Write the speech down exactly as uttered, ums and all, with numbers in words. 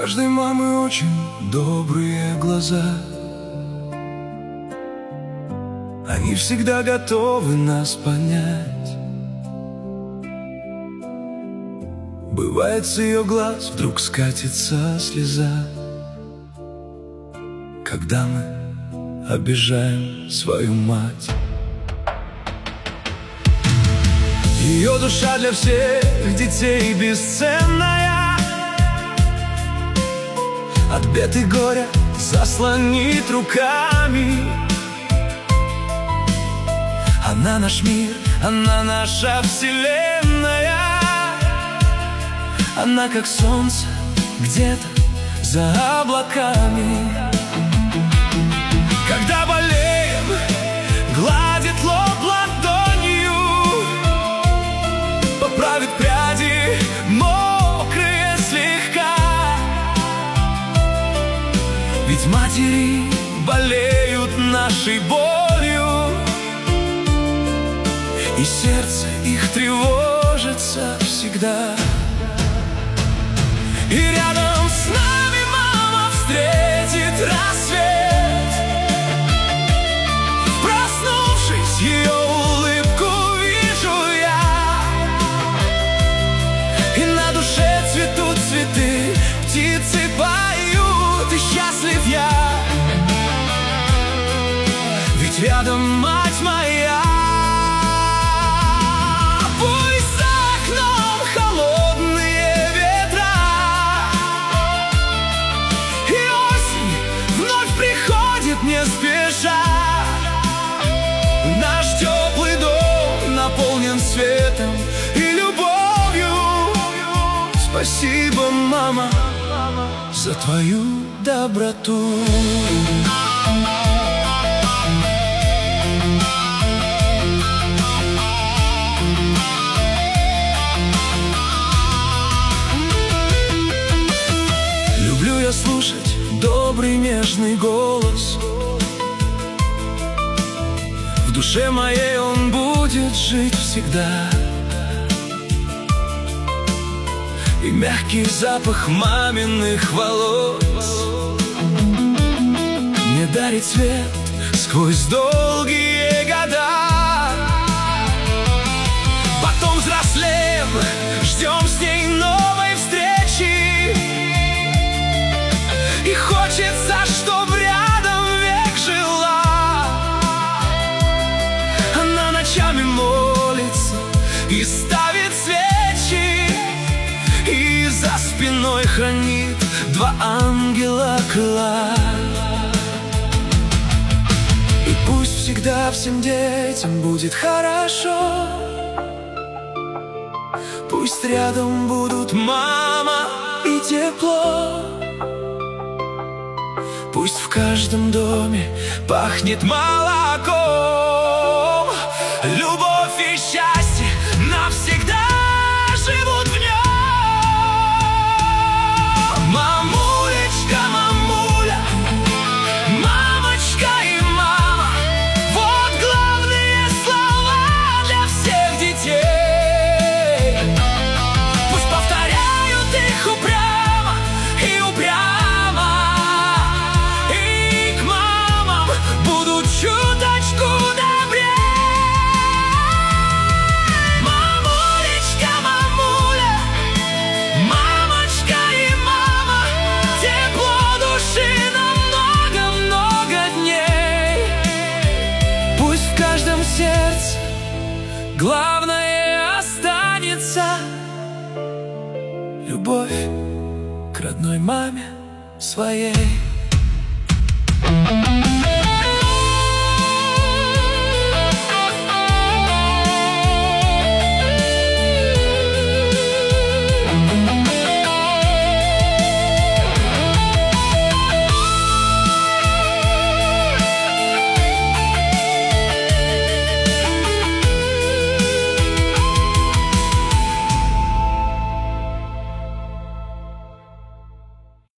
каждой мамы очень добрые глаза. Они всегда готовы нас понять. Бывает, с ее глаз вдруг скатится слеза, когда мы обижаем свою мать. Ее душа для всех детей бесценная, от бед и горя заслонит руками. Она наш мир, она наша вселенная. Она как солнце где-то за облаками. Когда болеем, гладит лоб ладонью, поправит пряди мокрые слегка. Ведь матери болеют нашей болью, и сердце их тревожится всегда. И рядом с нами мама встретит рассвет. Проснувшись, ее улыбку вижу я, и на душе цветут цветы, птицы поют, и счастлив я. Ведь рядом мать моя. Не спеша, наш теплый дом наполнен светом и любовью. Спасибо, мама, за твою доброту. Люблю я слушать добрый нежный голос. В душе моей он будет жить всегда. И мягкий запах маминых волос мне дарит свет сквозь долгие года. Потом взрослеем, ждем с ней новой встречи, и хочется, чтоб рядом век жила. Она ночами молится и ставит свечи, и за спиной хранит два ангела крыла. И пусть всегда всем детям будет хорошо, пусть рядом будут мама и тепло. Пусть в каждом доме пахнет молоком. Любовь и счастье навсегда живут в нем. Мамулечка, мамуля, мамочка и мама, вот главные слова для всех детей. Пусть повторяют их упрямо и упрямо, и к мамам будут чуточку добрее. Мамулечка, мамуля, мамочка и мама, тепло души на много-много дней. Пусть в каждом сердце главное останется любовь к родной маме своей.